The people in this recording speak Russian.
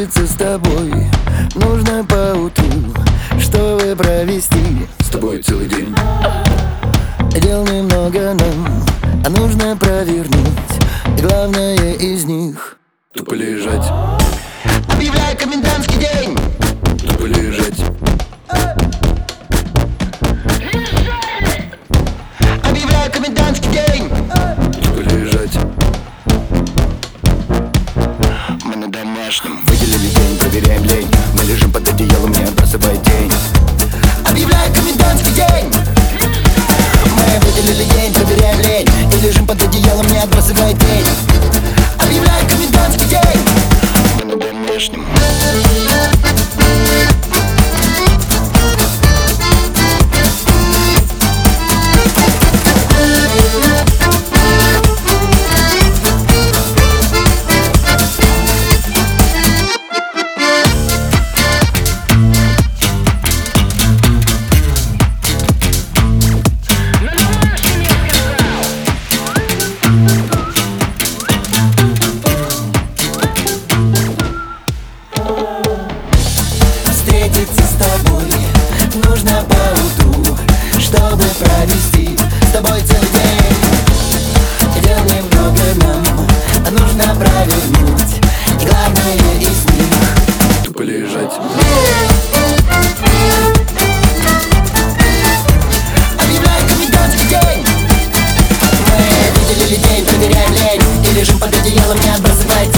Встретиться с тобой нужно по утру, чтобы провести с тобой целый день. Дел немного нам, а нужно провернуть. И главное из них — тупо лежать. Объявляю комендантский день. Тупо лежать. Объявляю комендантский день. Тупо лежать. Мы на домашнем. Выделили день, проверяем лень. Мы лежим под одеялом, не отбрасывай тень. Объявляю комендантский день. Мы выделили день, проверяем лень. И лежим под одеялом, не отбрасывай тень. Объявляю комендантский день. Мы на домашнем. Встретиться с тобой нужно по утру, чтобы провести с тобой целый день. Дел немного нам, а нужно провернуть. И главное из них — тупо лежать. Объявляю комендантский день. Мы выделили день, проверяем лень. И лежим под одеялом, не отбрасывай